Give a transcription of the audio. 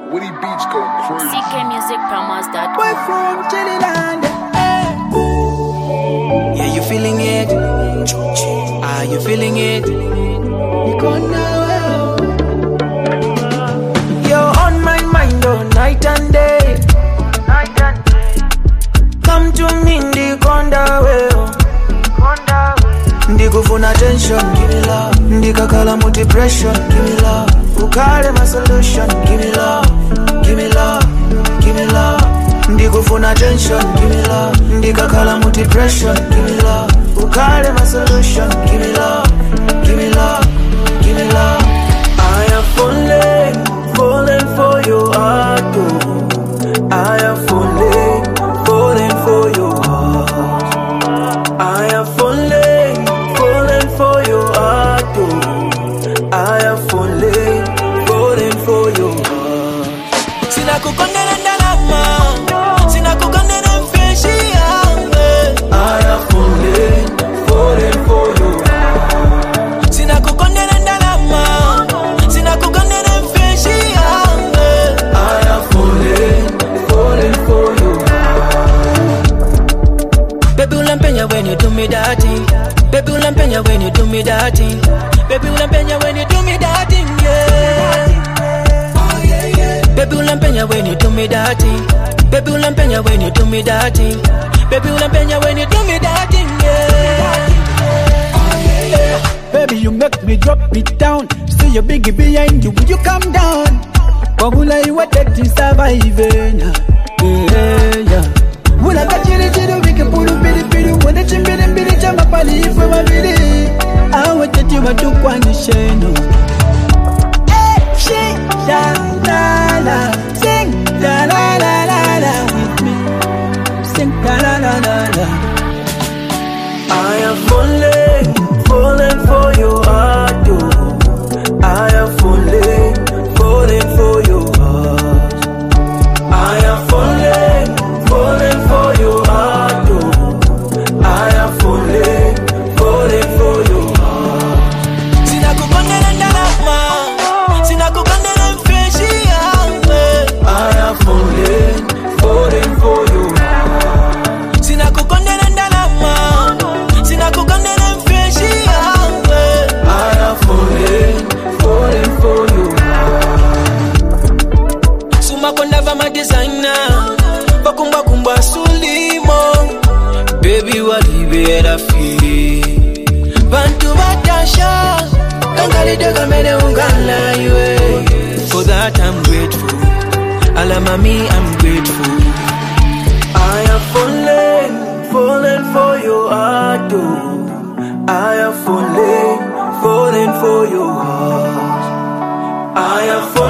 Woody Beats go crazy. CKmusicpromos.com. Boy from Chililand. Yeah, you feeling it? Are you feeling it? You gonna you're on my mind all night and day. Come to me, ndikonda wewe. Ndikufuna attention, give me love. Ndikakala mu depression, give me love. Ukale my solution, give me love. Give me love, give me love. Ndikufuna attention, give me love. Ndikakala mu depression, give me love. Ukale my solution, give me love. Give me love, give me love. I am falling for your heart. Oh. I am falling for your heart. I am falling for your heart. Oh. I am falling for your heart. Sina kukondena ndalama, sina kukondena mfeshi yangu. I am falling for your heart. Sina kukondena ndalama, sina kukondena mfeshi yangu. I am falling for your heart. Baby ulampenya when you do me that thing. Baby ulampenya when you do me that thing. Baby ulampenya when you do me that thing, yeah. Baby ulampenya when you do me that thing. Baby ulampenya when you do me that thing. Baby ulampenya when you do me that thing, yeah. Baby, you make me drop it down. See your biggie behind you, will you come down? Wabula you what that is surviving. Yeah. Wula kachiri chiri wiki puru piri piri. Wone chimbiri mbiri chamba pali ifwe wabiri. Awe teti watu kwani sheno. Sing la la la, sing la la la la la with me. Sing la la la la la. I am falling for your heart. Oh. I am falling for your heart. I am falling for your heart. Oh. I am falling for your heart. Sina kukondena ndalama, sina kukondena mfeshi yangu. I am falling for your heart. Sina kukondena ndalama, sina kukondena mfeshi yangu. I am falling for your heart. Suma kondava my designer, bakumba kumba sulimo. Baby walibera fi bantu batasha kangali daga mene ungala yue. For that I'm grateful, ala mami I'm grateful. I am falling for your heart. Oh. I am falling for your heart. I am falling